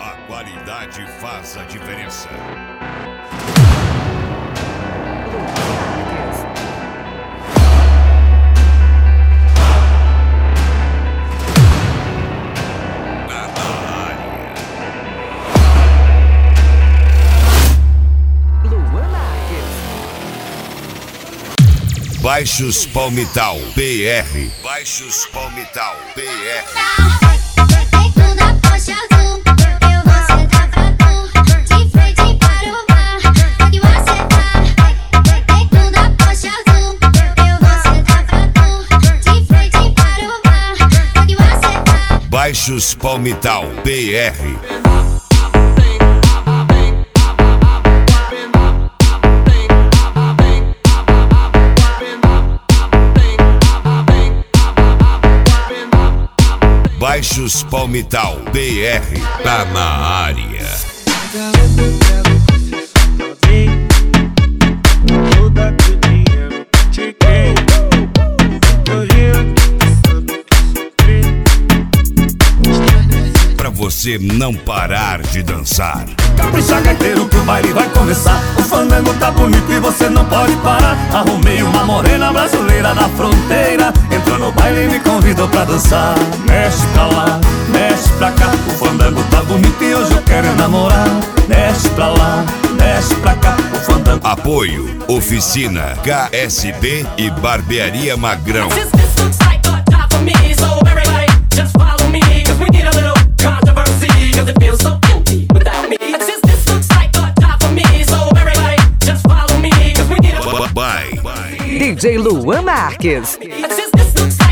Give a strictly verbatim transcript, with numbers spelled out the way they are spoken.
A qualidade faz a diferença. Baixos Palmital P R. Baixos Palmital P R. Dentro da Porsche azul, eu vou sentar pra tu. De frente para o mar, onde você tá. Dentro da Porsche azul, eu vou sentar pra tu. De frente para o mar, onde você tá. Baixos Palmital P R. Baixos Palmital P R tá na área. Pra você não parar de dançar. Capricha, gaiteiro, que o baile vai começar. O fandango tá bonito e você não pode parar. Arrumei uma morena brasileira na fronteira. Entrou no baile e me convidou pra dançar. Mexe pra lá, mexe pra cá. O fandango tá bonito e hoje eu quero namorar. Mexe pra lá, mexe pra cá. O fandango. Apoio Oficina K S B e Barbearia Magrão. Bye. D J Luan Marques.